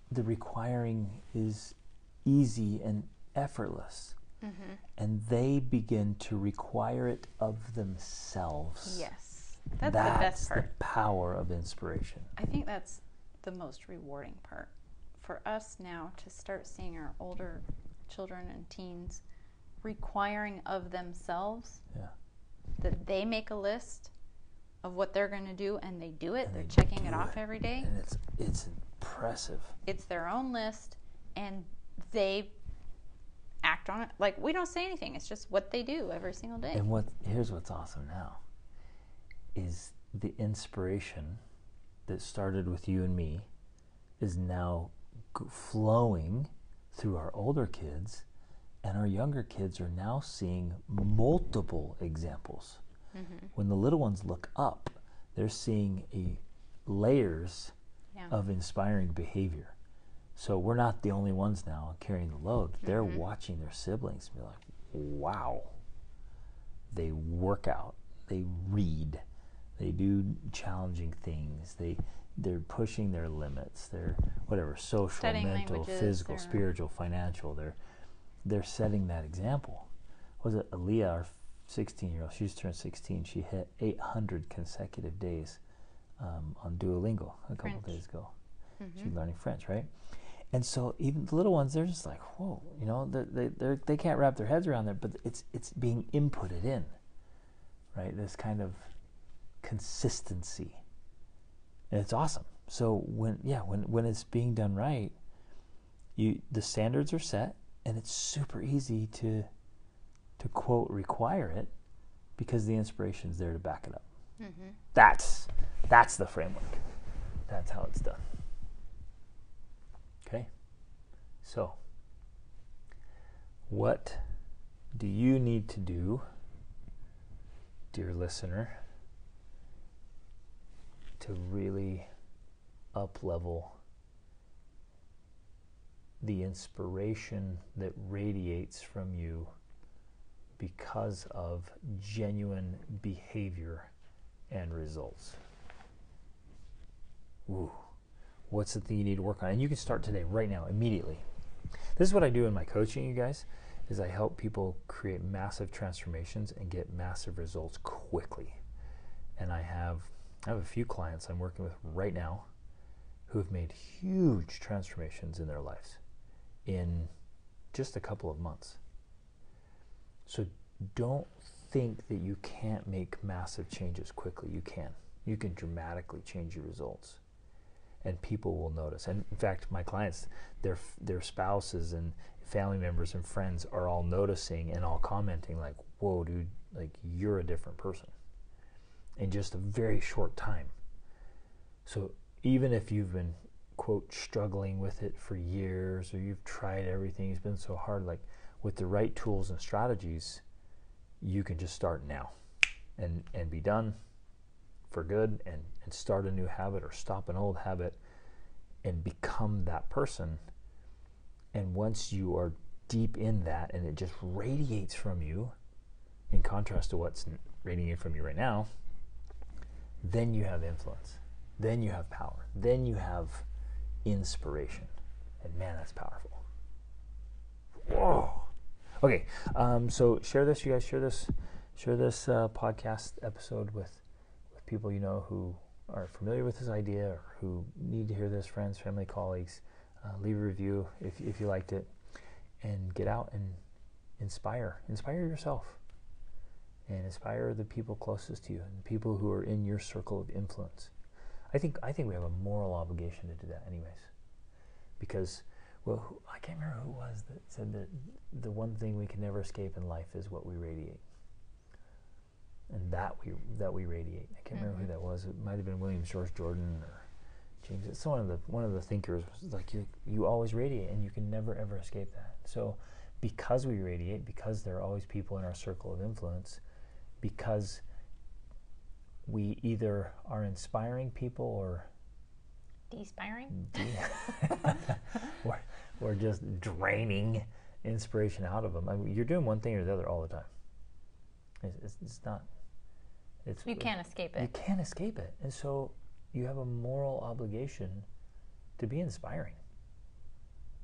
the requiring is easy and effortless. Mm-hmm. And they begin to require it of themselves. Yes. That's the best part. The power of inspiration. I think that's the most rewarding part. For us now to start seeing our older children and teens requiring of themselves, that they make a list of what they're going to do and they do it. And they're checking it off every day. And it's impressive. It's their own list and they act on it. Like, we don't say anything. It's just what they do every single day. And here's what's awesome now is the inspiration that started with you and me is now flowing through our older kids, and our younger kids are now seeing multiple examples. Mm-hmm. When the little ones look up, they're seeing layers of inspiring behavior. So we're not the only ones now carrying the load. Mm-hmm. They're watching their siblings and be like, wow. They work out, they read, they do challenging things, they're pushing their limits, they're whatever, social, studying mental, physical, spiritual, financial, they're setting that example. Was it Aaliyah, our 16-year-old, she's turned 16, she hit 800 consecutive days on Duolingo a couple days ago. Mm-hmm. She's learning French, right? And so even the little ones, they're just like, whoa, they can't wrap their heads around that, but it's being inputted in, right? This kind of consistency. And it's awesome. So when it's being done right, the standards are set, and it's super easy to quote require it because the inspiration's there to back it up. Mm-hmm. That's the framework. That's how it's done. Okay, so what do you need to do, dear listener, to really up-level the inspiration that radiates from you because of genuine behavior and results? Ooh. What's the thing you need to work on? And you can start today, right now, immediately. This is what I do in my coaching, you guys, is I help people create massive transformations and get massive results quickly. And I have a few clients I'm working with right now who have made huge transformations in their lives in just a couple of months. So don't think that you can't make massive changes quickly. You can. You can dramatically change your results. And people will notice. And in fact, my clients, their spouses and family members and friends are all noticing and all commenting like, whoa, dude, like you're a different person in just a very short time. So even if you've been, quote, struggling with it for years, or you've tried everything, it's been so hard, like with the right tools and strategies, you can just start now and be done for good and start a new habit or stop an old habit and become that person. And once you are deep in that and it just radiates from you, in contrast to what's radiating from you right now, then you have influence, then you have power, then you have inspiration. And man, that's powerful. Whoa. Okay, so share this, you guys. Share this podcast episode with people you know who are familiar with this idea or who need to hear this, friends, family, colleagues. Leave a review if you liked it, and get out and inspire yourself, and inspire the people closest to you and the people who are in your circle of influence. I think we have a moral obligation to do that, anyways, because I can't remember who it was that said that the one thing we can never escape in life is what we radiate. And that we radiate. I can't remember who that was. It might have been William George Jordan or James. It's one of the thinkers was like you always radiate, and you can never ever escape that. So because we radiate, because there are always people in our circle of influence, because we either are inspiring people or Despiring? Or just draining inspiration out of them. I mean, you're doing one thing or the other all the time. It's not. You can't escape it. You can't escape it. And so you have a moral obligation to be inspiring.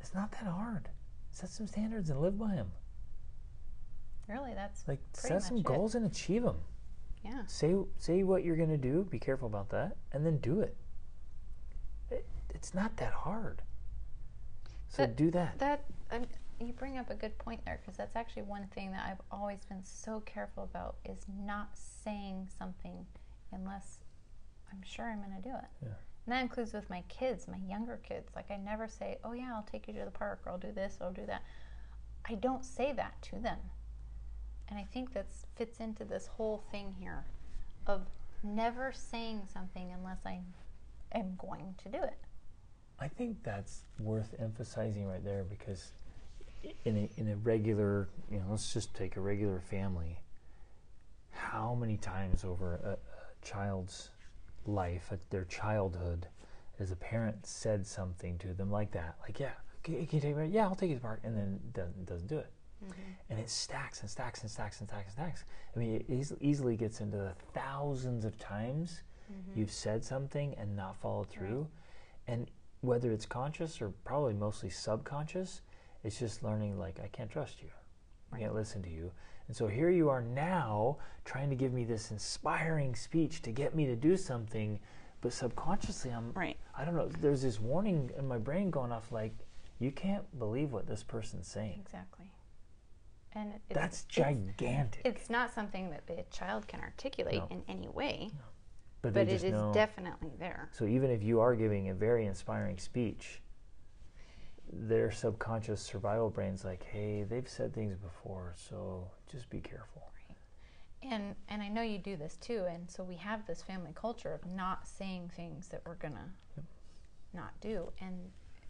It's not that hard. Set some standards and live by them. Really, that's like pretty set some much goals and achieve them. Yeah. Say what you're going to do. Be careful about that, and then do it. It's not that hard. So do that. You bring up a good point there, because that's actually one thing that I've always been so careful about, is not saying something unless I'm sure I'm going to do it. Yeah. And that includes with my kids, my younger kids. Like, I never say, oh yeah, I'll take you to the park, or I'll do this, or I'll do that. I don't say that to them. And I think that fits into this whole thing here of never saying something unless I am going to do it. I think that's worth emphasizing right there, because in a regular, let's just take a regular family. How many times over a child's life, their childhood, as a parent said something to them like that, like, yeah, can you take me? Yeah, I'll take you to the park, and then doesn't do it. Mm-hmm. And it stacks and stacks and stacks and stacks and stacks. I mean, it easily gets into the thousands of times you've said something and not followed through. Right. And whether it's conscious or probably mostly subconscious, it's just learning, like, I can't trust you. I can't listen to you. And so here you are now trying to give me this inspiring speech to get me to do something, but subconsciously I don't know, there's this warning in my brain going off, like, you can't believe what this person's saying. Exactly. And that's gigantic. It's not something that the child can articulate in any way, but it is definitely there. So even if you are giving a very inspiring speech, their subconscious survival brain's like, hey, they've said things before, so just be careful. Right. And I know you do this too, and so we have this family culture of not saying things that we're gonna not do. And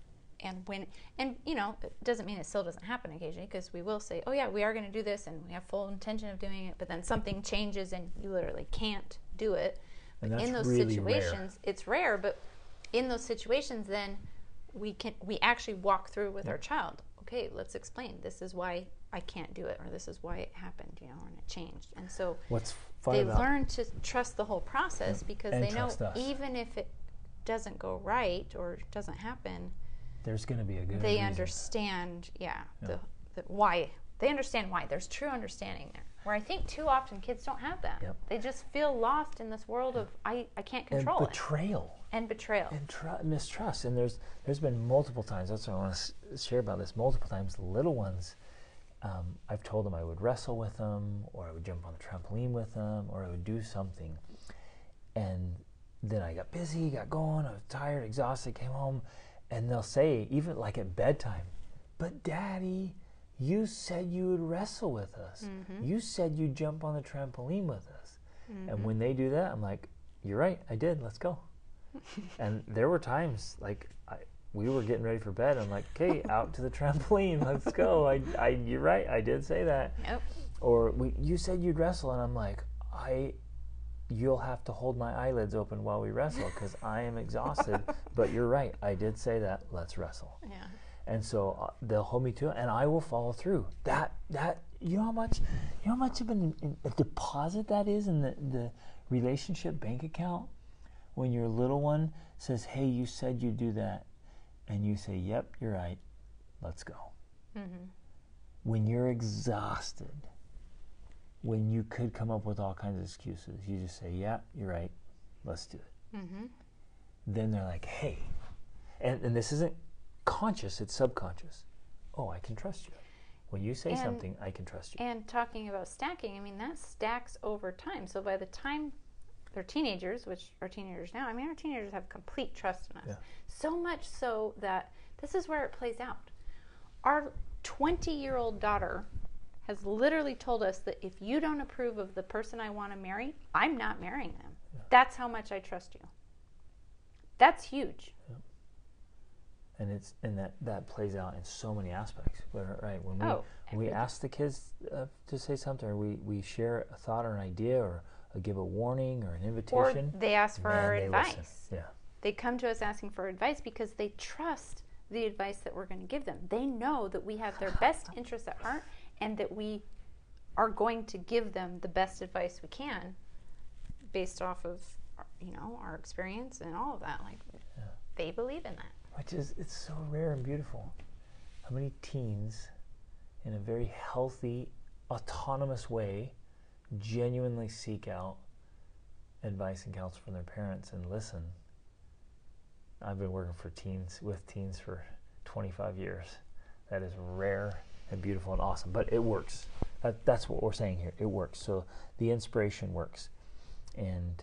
it doesn't mean it still doesn't happen occasionally, because we will say, oh yeah, we are going to do this, and we have full intention of doing it, but then something changes and you literally can't do it. And that's in those really situations, rare. It's rare, but in those situations, then we actually walk through with our child. Okay, let's explain. This is why I can't do it, or this is why it happened, and it changed. And so they learn to trust the whole process, because they know even if it doesn't go right or doesn't happen, there's going to be a good they reason. Understand, the why. They understand why. There's true understanding there. Where I think too often kids don't have that. Yep. They just feel lost in this world of I can't control and betrayal. And betrayal. And mistrust. And there's been multiple times, that's what I want to share about this, multiple times, the little ones, I've told them I would wrestle with them, or I would jump on the trampoline with them, or I would do something. And then I got busy, got going, I was tired, exhausted, came home, and they'll say, even like at bedtime, but Daddy, you said you would wrestle with us. Mm-hmm. You said you'd jump on the trampoline with us. Mm-hmm. And when they do that, I'm like, you're right, I did, let's go. And there were times, like, we were getting ready for bed, I'm like, okay, out to the trampoline, let's go. You're right, I did say that. Yep. Or you said you'd wrestle, and I'm like, you'll have to hold my eyelids open while we wrestle, because I am exhausted. But you're right, I did say that. Let's wrestle. Yeah. And so they'll hold me to it, and I will follow through. That you know how much of a deposit that is in the relationship bank account, when your little one says, "Hey, you said you'd do that," and you say, "Yep, you're right. Let's go." Mm-hmm. When you're exhausted, when you could come up with all kinds of excuses, you just say, yeah, you're right, let's do it. Mm-hmm. Then they're like, hey, and this isn't conscious, it's subconscious. Oh, I can trust you. When you say something, I can trust you. And talking about stacking, I mean, that stacks over time. So by the time they're teenagers, which are teenagers now, I mean, our teenagers have complete trust in us. Yeah. So much so that this is where it plays out. Our 20-year-old daughter has literally told us that if you don't approve of the person I want to marry, I'm not marrying them. Yeah. That's how much I trust you. That's huge. Yeah. And that plays out in so many aspects. Right? When we ask the kids to say something, or we share a thought or an idea, or give a warning or an invitation, or they ask for our advice. Listen. Yeah. They come to us asking for advice because they trust the advice that we're going to give them. They know that we have their best interests at heart, and that we are going to give them the best advice we can based off of our experience and all of that. Like, they believe in that. Which is, it's so rare and beautiful. how many teens in a very healthy, autonomous way genuinely seek out advice and counsel from their parents and listen. I've been working with teens for 25 years. That is rare and beautiful and awesome, but it works. That's what we're saying here. It works. So the inspiration works, and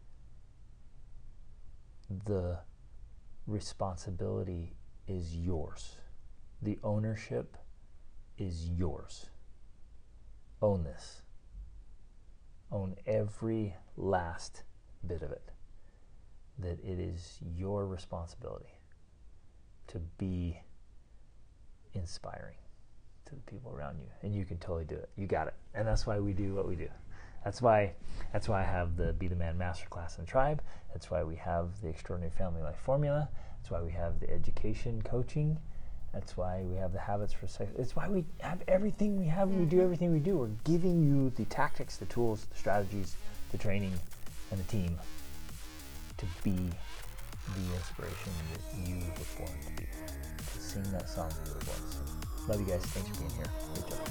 the responsibility is yours. The ownership is yours. Own this. Own every last bit of it. That it is your responsibility to be inspiring to the people around you, and you can totally do it. You got it. And that's why we do what we do. That's why I have the Be the Man Masterclass in Tribe. That's why we have the Extraordinary Family Life Formula. That's why we have the education coaching. That's why we have the Habits for Sex. It's why we have everything we have. We do everything we do. We're giving you the tactics, the tools, the strategies, the training, and the team to be the inspiration that you were born to be. To sing that song that you were born to sing. Love you guys. Thanks for being here. Great job.